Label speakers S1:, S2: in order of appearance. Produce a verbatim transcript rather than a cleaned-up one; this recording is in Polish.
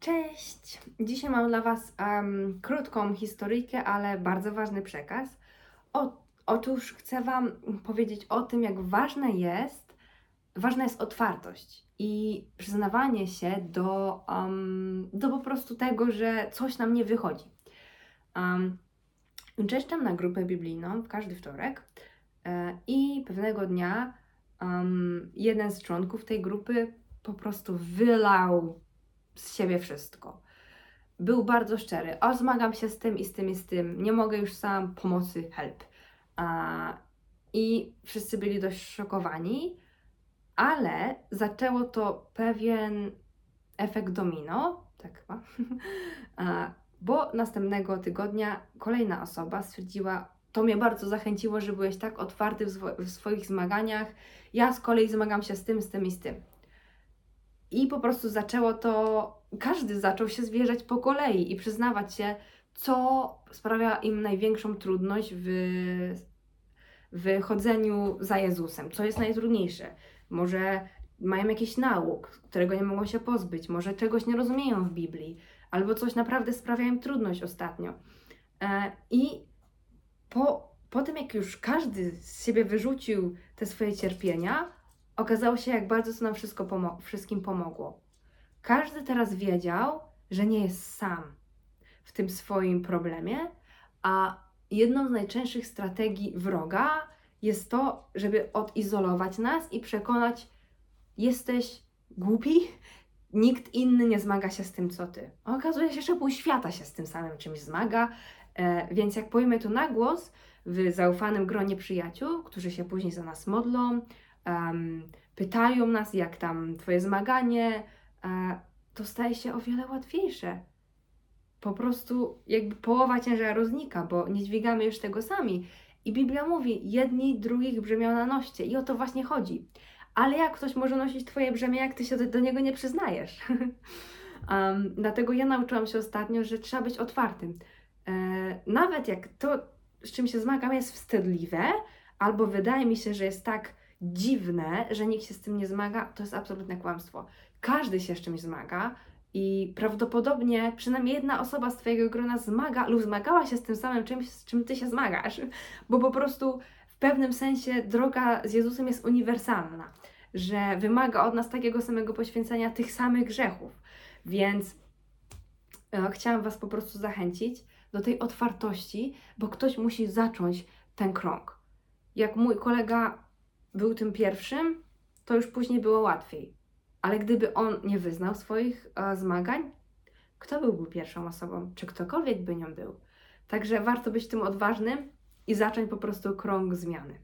S1: Cześć! Dzisiaj mam dla Was em, krótką historyjkę, ale bardzo ważny przekaz. O, otóż chcę Wam powiedzieć o tym, jak ważne jest, ważna jest otwartość i przyznawanie się do, em, do po prostu tego, że coś nam nie wychodzi. Um, uczęszczam na grupę biblijną w każdy wtorek e, i pewnego dnia em, jeden z członków tej grupy po prostu wylał z siebie wszystko. Był bardzo szczery. O, zmagam się z tym i z tym i z tym. Nie mogę już sam, pomocy, help. A, I wszyscy byli dość szokowani, ale zaczęło to pewien efekt domino, tak chyba, A, bo następnego tygodnia kolejna osoba stwierdziła, to mnie bardzo zachęciło, że byłeś tak otwarty w, swo- w swoich zmaganiach. Ja z kolei zmagam się z tym, z tym i z tym. I po prostu zaczęło to, każdy zaczął się zwierzać po kolei i przyznawać się, co sprawia im największą trudność w, w chodzeniu za Jezusem, co jest najtrudniejsze. Może mają jakiś nauk, którego nie mogą się pozbyć, może czegoś nie rozumieją w Biblii, albo coś naprawdę sprawia im trudność ostatnio. E, I po, po tym, jak już każdy z siebie wyrzucił te swoje cierpienia, okazało się, jak bardzo to nam wszystko pomo- wszystkim pomogło. Każdy teraz wiedział, że nie jest sam w tym swoim problemie, a jedną z najczęstszych strategii wroga jest to, żeby odizolować nas i przekonać, jesteś głupi, nikt inny nie zmaga się z tym, co ty. A okazuje się, że pół świata się z tym samym czymś zmaga, e, więc jak powiemy to na głos w zaufanym gronie przyjaciół, którzy się później za nas modlą, um, pytają nas, jak tam twoje zmaganie, e, to staje się o wiele łatwiejsze. Po prostu jakby połowa ciężaru znika, bo nie dźwigamy już tego sami. I Biblia mówi, jedni drugich brzemiona noście. I o to właśnie chodzi. Ale jak ktoś może nosić twoje brzemię, jak ty się do, do niego nie przyznajesz? um, dlatego ja nauczyłam się ostatnio, że trzeba być otwartym. E, nawet jak to, z czym się zmagam, jest wstydliwe, albo wydaje mi się, że jest tak dziwne, że nikt się z tym nie zmaga, to jest absolutne kłamstwo. Każdy się z czymś zmaga i prawdopodobnie przynajmniej jedna osoba z twojego grona zmaga lub zmagała się z tym samym czymś, z czym ty się zmagasz, bo po prostu w pewnym sensie droga z Jezusem jest uniwersalna, że wymaga od nas takiego samego poświęcenia tych samych grzechów. Więc e, chciałam Was po prostu zachęcić do tej otwartości, bo ktoś musi zacząć ten krąg. Jak mój kolega był tym pierwszym, to już później było łatwiej. Ale gdyby on nie wyznał swoich e, zmagań, kto byłby pierwszą osobą? Czy ktokolwiek by nią był? Także warto być tym odważnym i zacząć po prostu krąg zmiany.